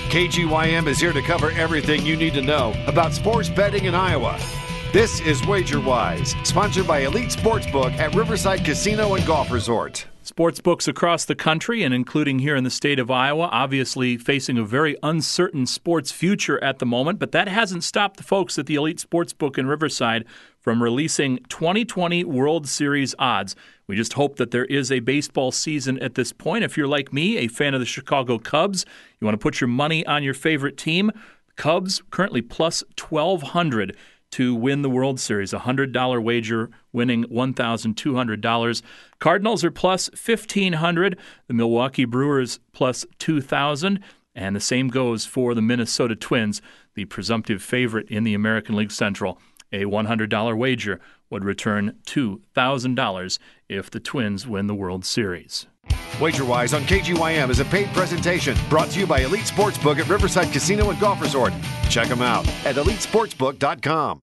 KGYM is here to cover everything you need to know about sports betting in Iowa. This is WagerWise, sponsored by Elite Sportsbook at Riverside Casino and Golf Resort. Sportsbooks across the country and including here in the state of Iowa, obviously facing a very uncertain sports future at the moment, but that hasn't stopped the folks at the Elite Sportsbook in Riverside from releasing 2020 World Series odds. We just hope that there is a baseball season at this point. If you're like me, a fan of the Chicago Cubs, you want to put your money on your favorite team, Cubs currently plus 1,200 to win the World Series, a $100 wager winning $1,200. Cardinals are plus 1,500, the Milwaukee Brewers plus 2,000, and the same goes for the Minnesota Twins, the presumptive favorite in the American League Central. A $100 wager would return $2,000 if the Twins win the World Series. WagerWise on KGYM is a paid presentation brought to you by Elite Sportsbook at Riverside Casino and Golf Resort. Check them out at elitesportsbook.com.